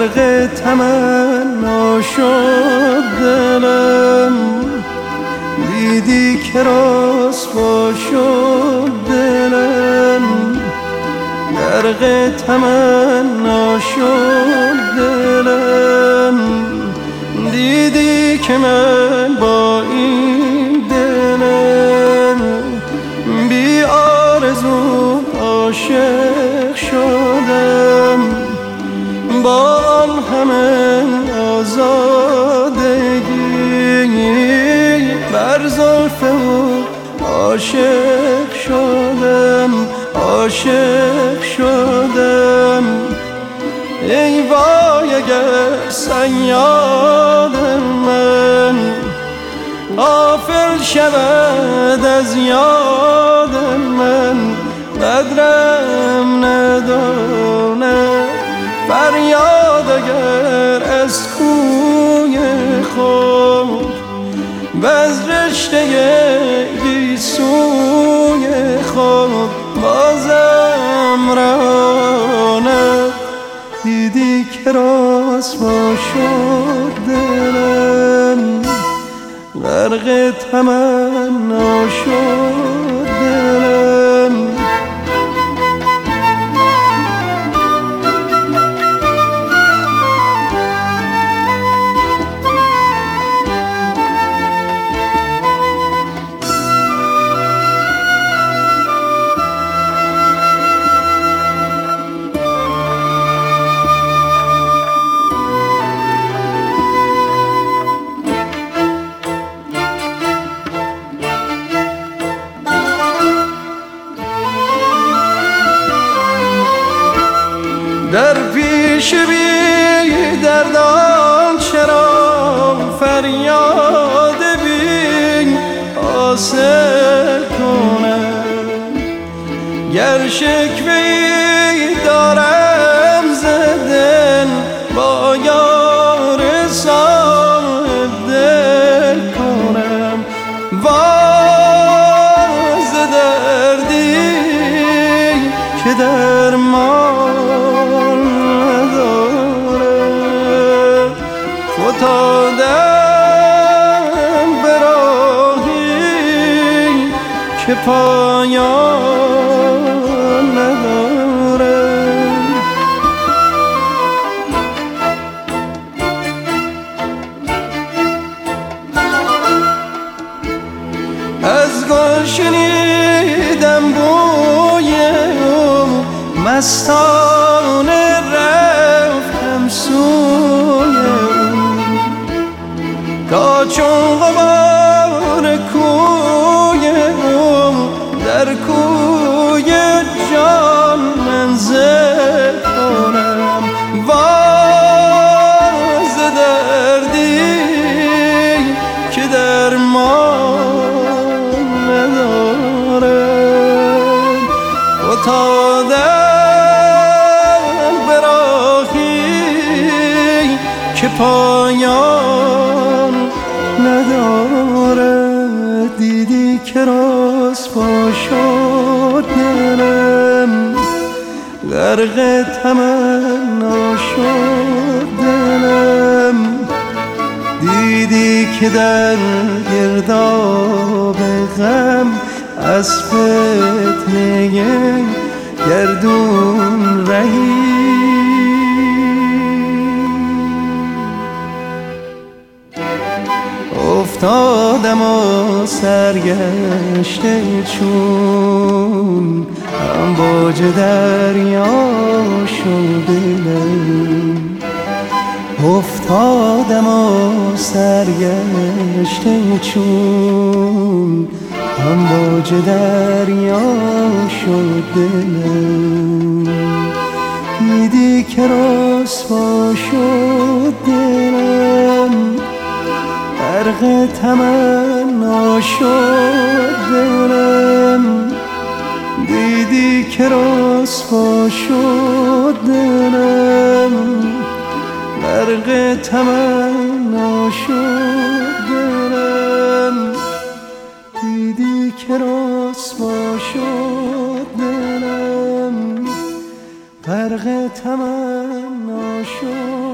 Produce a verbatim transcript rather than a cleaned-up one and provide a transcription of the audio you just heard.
غرق تمنا شد دلم، دیدی که رسوا شد دلم، غرق تمنا شد دلم، دیدی که من با این دلم بی آرزو عاشق شدم، با آن همه آزادگی بر زلف او عاشق شدم، عاشق شدم. ای وای اگر صیاد من غافل شود از یاد من، قدرم نداند فریاد اگر از کوی خود و از رشته گیسوی خود بازم راند. دیدی که رسوا شد دلم، غرق تمنا شد دلم. در پیش بی دردان چرا فریاد بی حاصل کنم، گر شکوه‌ای دارم ز دل با یار صاحب دل کنم. واز دردی که درمان نداره، فتادم به راهی که پایان نداره. از گل شنیدم بوی او، مستانه رفتم سوی او، تا چون غبار کوی او در کوی جان منزل کنم. واز دردی که درمان نداره، فتادم به راهی که پایان نداره. دیدی که رسوا شد دلم، غرق تمنا شد دلم، دیدی که در گرداب غم از فتنه گردون رهی. افتادم و سرگشته چون امواج دریا شد دلم، افتادم و سرگشته چون امواج دریا شد دلم. دیدی که رسوا شد دلم، غرق تمنا شد دلم، دیدی که رسوا شد دلم، غرق تمنا شد دلم، دیدی که رسوا شد دلم، غرق تمنا شد.